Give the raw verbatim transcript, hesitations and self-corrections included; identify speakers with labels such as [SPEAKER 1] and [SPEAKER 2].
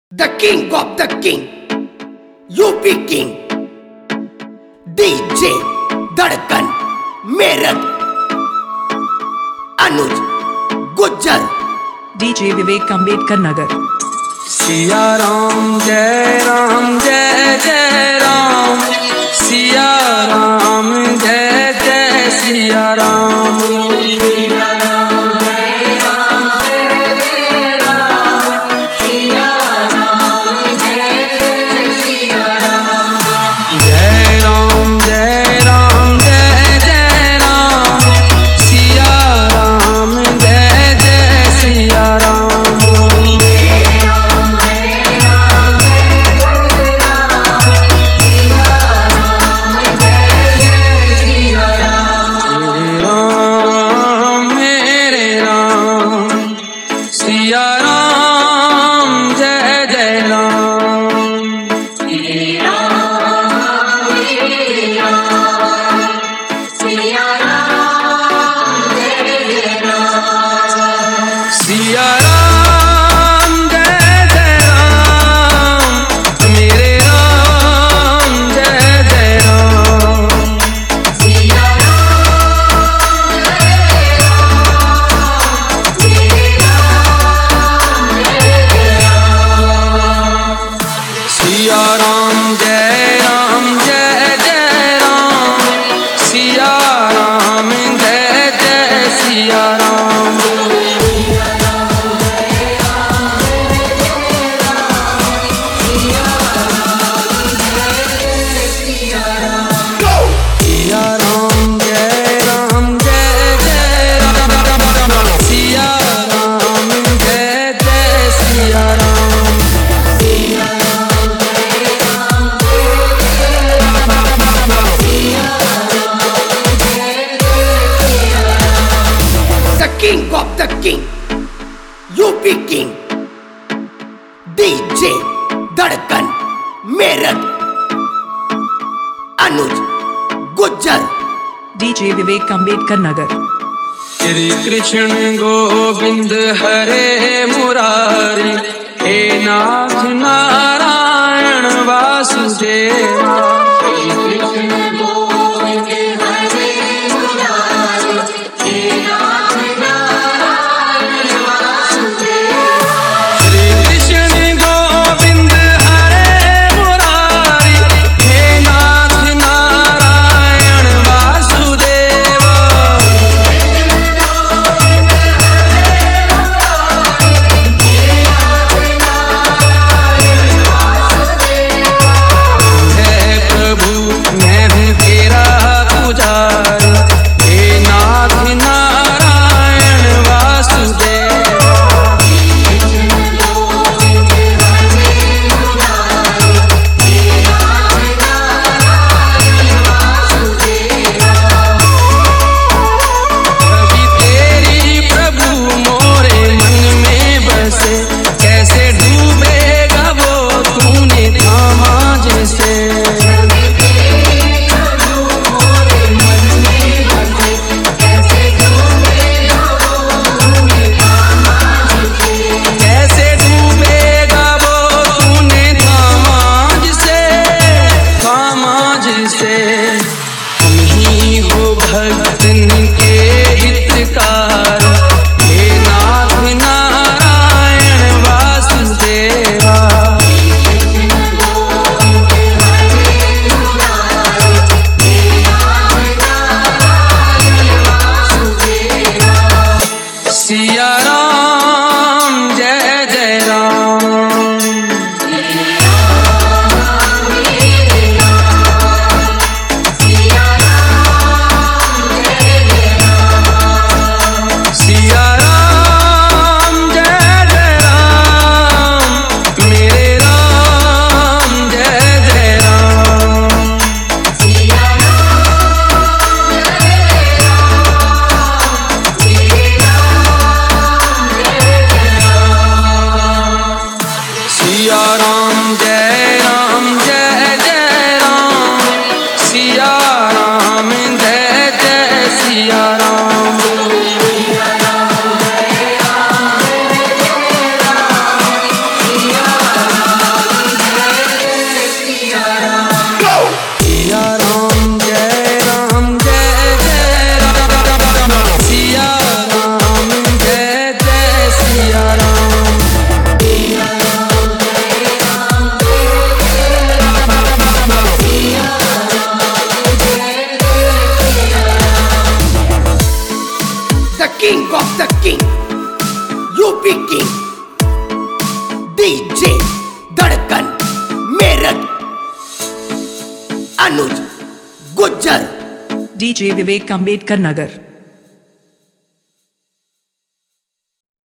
[SPEAKER 1] The king of the king, U P king, D J धड़कन मेरठ, अनुज Gujjar,
[SPEAKER 2] D J विवेक अम्बेडकर नगर।
[SPEAKER 3] सिया राम जय राम जय जय राम, सिया राम जय जय Siya Ram.
[SPEAKER 1] king of the king, U P king, D J धड़कन मेरठ, अनुज गुज्जर,
[SPEAKER 2] D J विवेक अम्बेडकर नगर।
[SPEAKER 3] श्री कृष्ण गोविंद हरे मुरारी, हे नाथ नारायण वासुदेवा।
[SPEAKER 1] अनुज गुज्जर
[SPEAKER 2] डीजे विवेक अंबेडकर नगर